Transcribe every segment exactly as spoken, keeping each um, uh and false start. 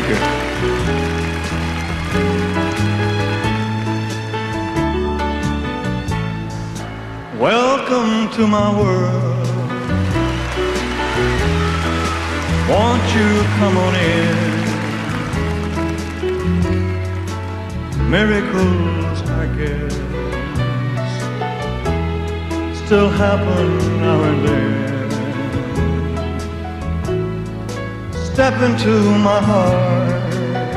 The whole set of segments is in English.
Thank you. Welcome to my world. Won't you come on in? Miracles, I guess, still happen now and then. Step into my heart,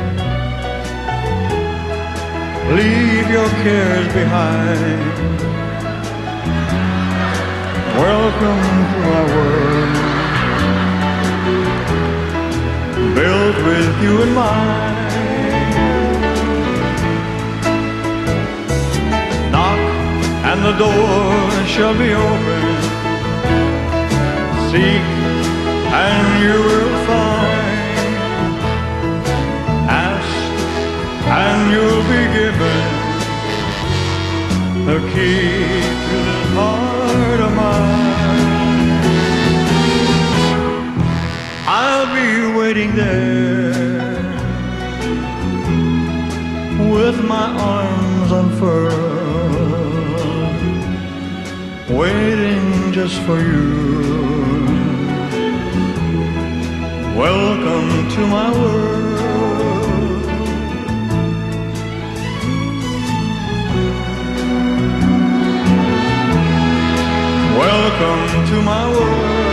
leave your cares behind. Welcome to my world, built with you in mind. Knock and the door shall be open. Seek and you will find. Ask and you'll be given the key to this heart of mine. I'll be waiting there with my arms unfurled, waiting just for you. Welcome to my world. Welcome to my world.